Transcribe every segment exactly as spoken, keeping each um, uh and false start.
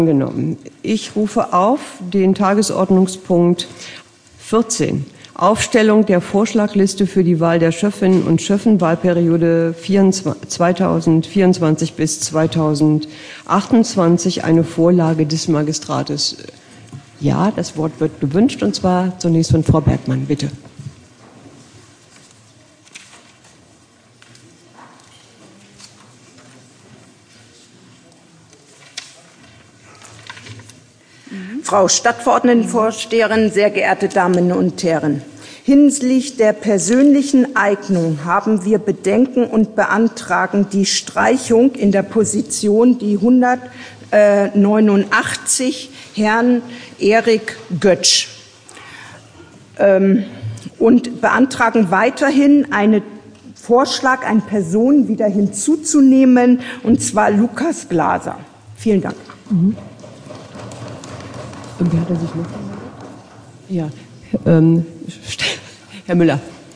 Angenommen. Ich rufe auf den Tagesordnungspunkt vierzehn. Aufstellung der Vorschlagliste für die Wahl der Schöffinnen und Schöffen, Wahlperiode zweitausendvierundzwanzig bis zweitausendachtundzwanzig, eine Vorlage des Magistrates. Ja, das Wort wird gewünscht, und zwar zunächst von Frau Bergmann, bitte. Frau Stadtverordnetenvorsteherin, sehr geehrte Damen und Herren! Hinsichtlich der persönlichen Eignung haben wir Bedenken und beantragen die Streichung in der Position die hundertneunundachtzig Herrn Erik Götsch ähm, und beantragen weiterhin einen Vorschlag, eine Person wieder hinzuzunehmen, und zwar Lukas Glaser. Vielen Dank. Mhm. Und wer hat er sich noch? Ja, ähm, Herr Müller.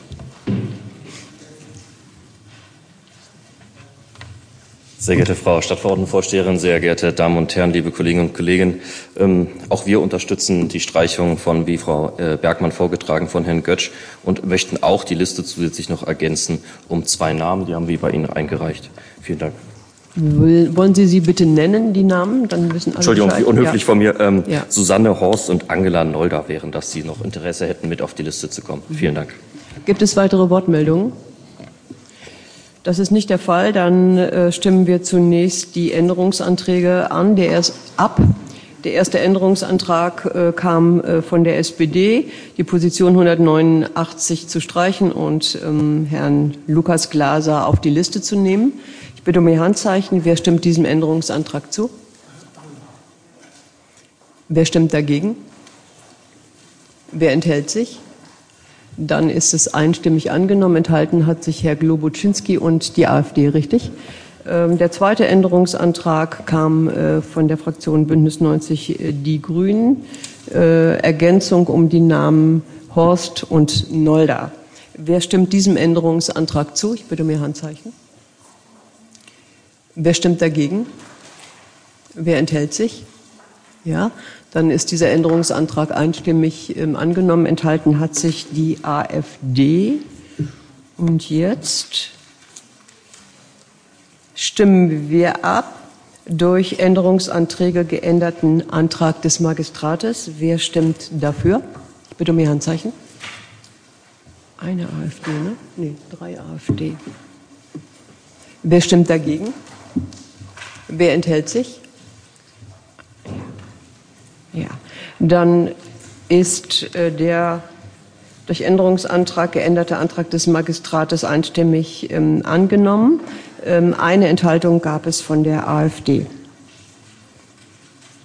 Sehr geehrte Frau Stadtverordnetenvorsteherin, sehr geehrte Damen und Herren, liebe Kolleginnen und Kollegen! Ähm, auch wir unterstützen die Streichung von, wie Frau äh, Bergmann vorgetragen, von Herrn Götsch und möchten auch die Liste zusätzlich noch ergänzen um zwei Namen. Die haben wir bei Ihnen eingereicht. Vielen Dank. Wollen Sie sie bitte nennen, die Namen? Dann wissen alle Entschuldigung, Bescheid. wie unhöflich ja. von mir. Ähm, ja. Susanne Horst und Angela Nolda wären das, die noch Interesse hätten, mit auf die Liste zu kommen. Vielen Dank. Gibt es weitere Wortmeldungen? Das ist nicht der Fall. Dann äh, stimmen wir zunächst die Änderungsanträge an. Der erst ab. Der erste Änderungsantrag äh, kam äh, von der S P D, die Position hundertneunundachtzig zu streichen und ähm, Herrn Lukas Glaser auf die Liste zu nehmen. Ich bitte um Ihr Handzeichen. Wer stimmt diesem Änderungsantrag zu? Wer stimmt dagegen? Wer enthält sich? Dann ist es einstimmig angenommen. Enthalten hat sich Herr Globoczynski und die AfD, richtig? Ähm, der zweite Änderungsantrag kam äh, von der Fraktion Bündnis neunzig äh, Die Grünen. Äh, Ergänzung um die Namen Horst und Nolda. Wer stimmt diesem Änderungsantrag zu? Ich bitte um Ihr Handzeichen. Wer stimmt dagegen? Wer enthält sich? Ja, dann ist dieser Änderungsantrag einstimmig ähm, angenommen. Enthalten hat sich die AfD. Und jetzt stimmen wir ab durch Änderungsanträge geänderten Antrag des Magistrates. Wer stimmt dafür? Ich bitte um Ihr Handzeichen. Eine AfD, ne? Nee, drei AfD. Wer stimmt dagegen? Wer enthält sich? Ja, dann ist äh, der durch Änderungsantrag geänderte Antrag des Magistrates einstimmig ähm, angenommen. Ähm, eine Enthaltung gab es von der AfD.